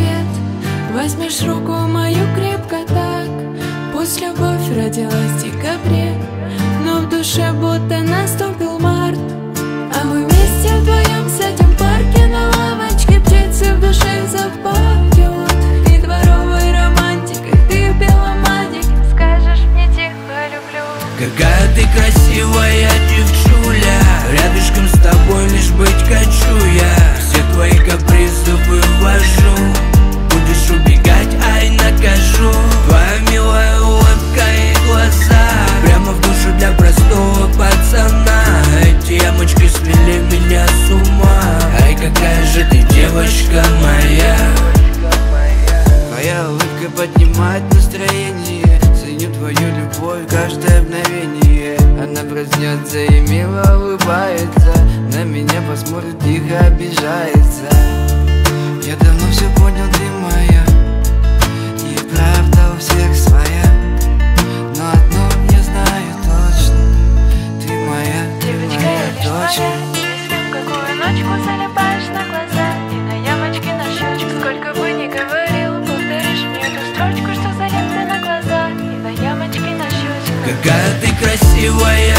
рассвет, возьмешь руку мою крепко так. Пусть любовь родилась в декабре, но в душе будто наступил март. А мы вместе вдвоем сядем в парке на лавочке, птицы в душе запоют. И дворовой романтикой ты в белом адике скажешь мне тихо люблю. Какая ты красивая девчуля, рядышком с тобой лишь быть хочу я. Все твои капризы вывожу, будешь убегать, ай накажу. Твоя милая улыбка и глаза прямо в душу для простого пацана. Эти ямочки свели меня с ума. Ай, какая же ты девочка моя. Твоя улыбка поднимает настроение, ценю твою любовь каждое мгновение. Она проснется и мило улыбается, на меня посмотрит, тихо обижается. Я давно все понял, ты моя, и правда у всех своя. Но одно я знаю точно, ты моя, ты моя точно. Если в какую ночку залипаешь на глаза и на ямочке на щечек, сколько бы ни говорил, повторишь мне эту строчку, что залипла на глаза и на ямочке на щечек. Какая ты красивая